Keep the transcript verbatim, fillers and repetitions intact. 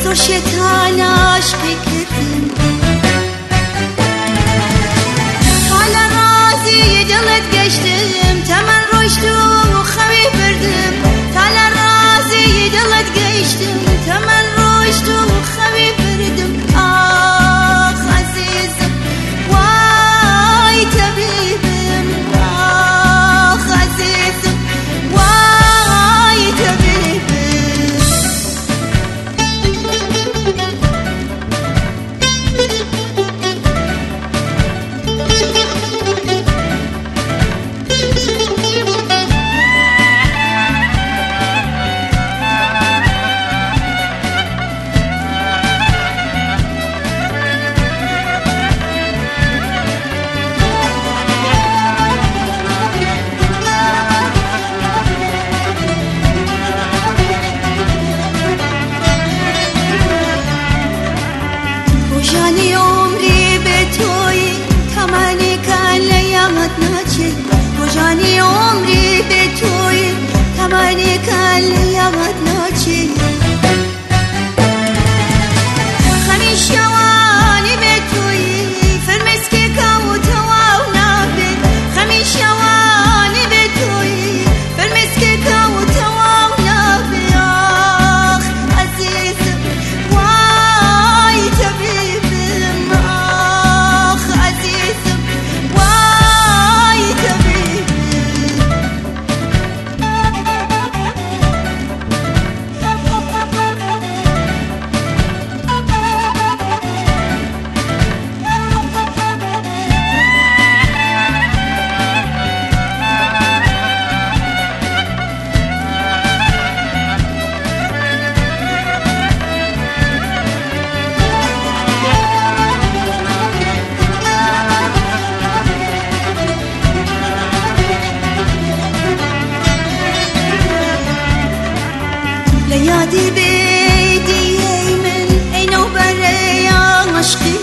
زور شیطان عشقی کردم حالا راضی دلت گشتم تمن رشتم و خوی بردم حالا راضی دلت گشتم تمن رشتم و خوی بردم آخ عزیزم وای طبیبم آخ عزیزم وای طبیبم جانی عمری به توی تمنی کن یاد نچه جانی عمری به توی تمنی کن یاد نچه همیشه وانی به توی فرمس که کاو تواو نبی همیشه وانی به توی فرمس که کاو تواو نبی آخ عزیزم وای طبیب یادی بیدی من اینو برای عشقی